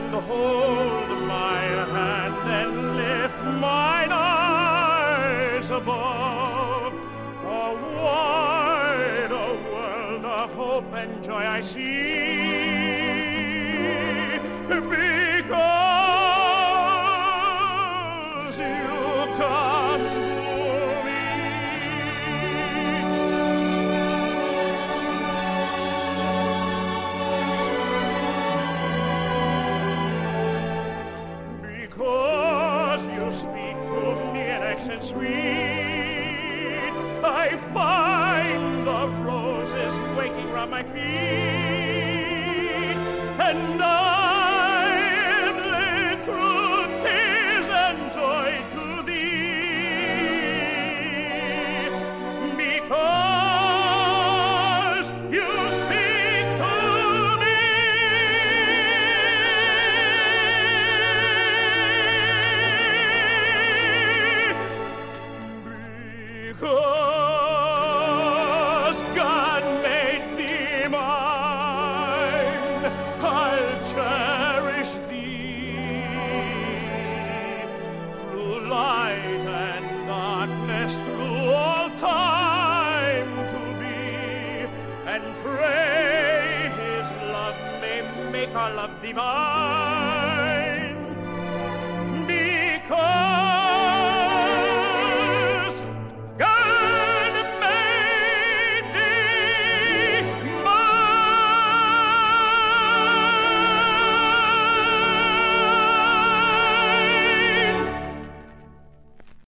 and hold my hand and lift mine eyes above. A wider world of hope and joy I see, because you come to me. Because you speak to me in accent sweet, I find the roses waking round my feet, and I am led through tears and joy to thee, because you speak to me. Because God made thee mine, I'll cherish thee through light and darkness, through all time to be, and pray His love may make our love divine. Because